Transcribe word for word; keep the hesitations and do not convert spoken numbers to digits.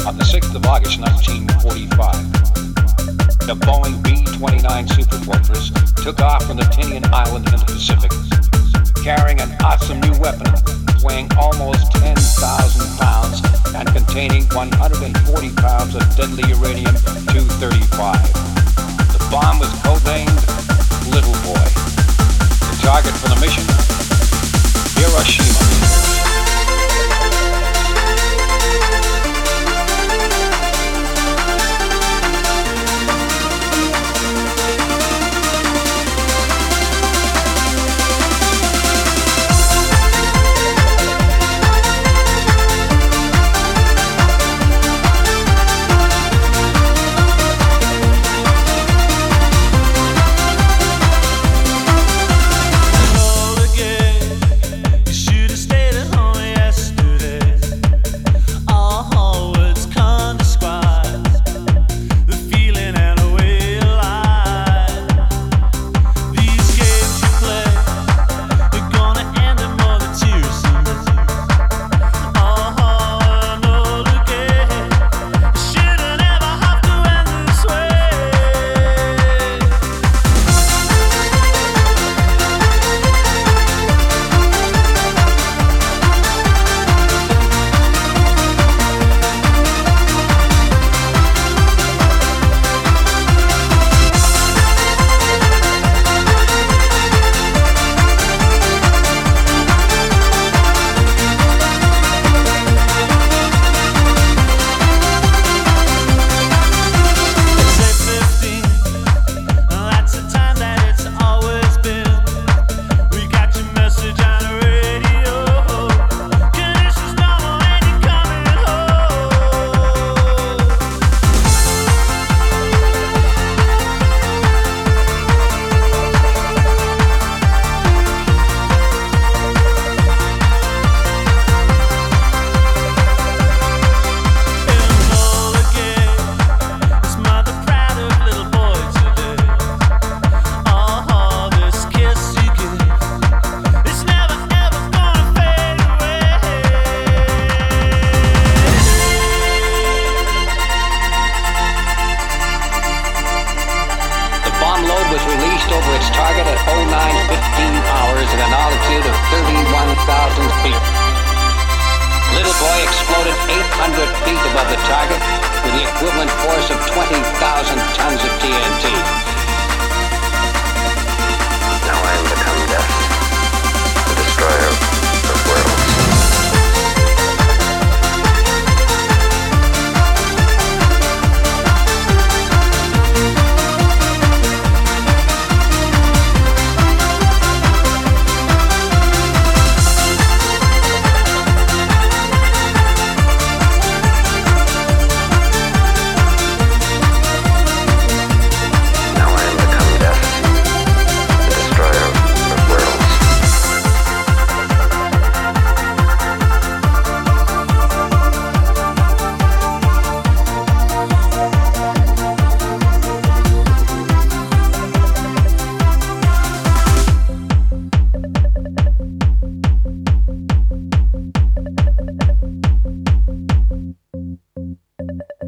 On the sixth of August nineteen forty-five, the Boeing B twenty-nine Superfortress took off from the Tinian Island in the Pacific, carrying an awesome new weapon weighing almost ten thousand pounds and containing one hundred forty pounds of deadly uranium two thirty-five. The bomb was codenamed Little Boy. The target for the mission, Hiroshima. Over its target at oh nine fifteen hours at an altitude of thirty-one thousand feet. Little Boy exploded eight hundred feet above the target with the equivalent force of twenty thousand tons of T N T. Now I am become death, the destroyer of worlds. Thank you.